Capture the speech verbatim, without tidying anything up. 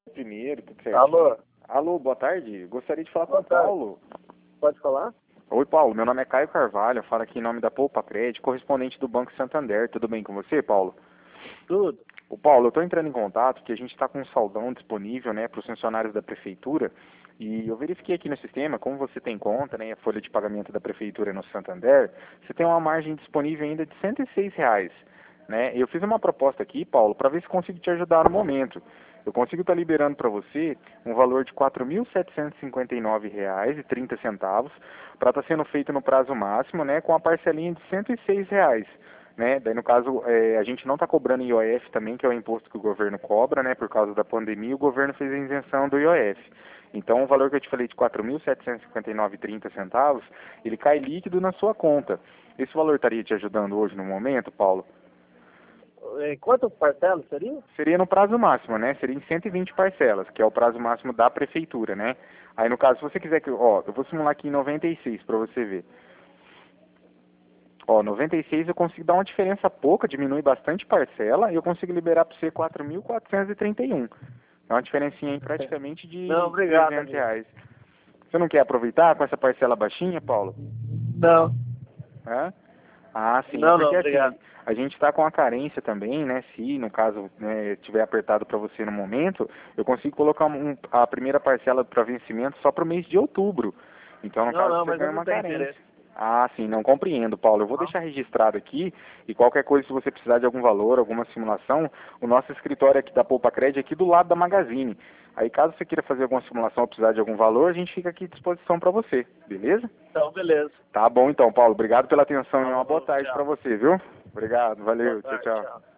Primeiro, tudo certo. Alô? Alô, boa tarde. Gostaria de falar Boa com o tarde. Paulo. Pode falar? Oi, Paulo. Meu nome é Caio Carvalho. Eu falo aqui em nome da Poupa Crédito, correspondente do Banco Santander. Tudo bem com você, Paulo? Tudo. O Paulo, eu estou entrando em contato porque a gente está com um saldão disponível, né, para os funcionários da prefeitura. E eu verifiquei aqui no sistema, como você tem conta, né, a folha de pagamento da prefeitura no Santander, você tem uma margem disponível ainda de cento e seis reais. Né? Eu fiz uma proposta aqui, Paulo, para ver se consigo te ajudar no momento. Eu consigo estar liberando para você um valor de quatro mil setecentos e cinquenta e nove reais e trinta centavos para estar sendo feito no prazo máximo, né, com a parcelinha de cento e seis reais. Né? Daí, no caso, é, a gente não está cobrando I O F também, que é o imposto que o governo cobra, né? Por causa da pandemia, o governo fez a isenção do I O F. Então, o valor que eu te falei de quatro mil setecentos e cinquenta e nove reais e trinta centavos, ele cai líquido na sua conta. Esse valor estaria te ajudando hoje no momento, Paulo? É, quantas parcelas seria? Seria no prazo máximo, né? Seria em cento e vinte parcelas, que é o prazo máximo da prefeitura, né? Aí, no caso, se você quiser que... Ó, eu vou simular aqui em noventa e seis para você ver. Ó, noventa e seis eu consigo dar uma diferença pouca, diminui bastante parcela, e eu consigo liberar para você quatro mil quatrocentos e trinta e um. É uma diferencinha aí praticamente Não, de obrigado, trezentos amigo. reais. Você não quer aproveitar com essa parcela baixinha, Paulo? Não. Hã? Ah, sim, é Não, não, porque assim, obrigado. a gente está com a carência também, né? Se no caso né, tiver apertado para você no momento, eu consigo colocar um, a primeira parcela para vencimento só para o mês de outubro. Então, no Não, caso, não, você mas eu ganha não uma tenho carência. interesse. Ah, sim, não compreendo, Paulo. Eu vou Não? deixar registrado aqui e qualquer coisa, se você precisar de algum valor, alguma simulação, o nosso escritório aqui da Poupa Crédito é aqui do lado da Magazine. Aí, caso você queira fazer alguma simulação ou precisar de algum valor, a gente fica aqui à disposição para você, beleza? Então, beleza. Tá bom então, Paulo. Obrigado pela atenção e uma boa Falou, tarde para tchau. você, viu? Obrigado, Boa valeu, tchau, tarde, tchau. tchau.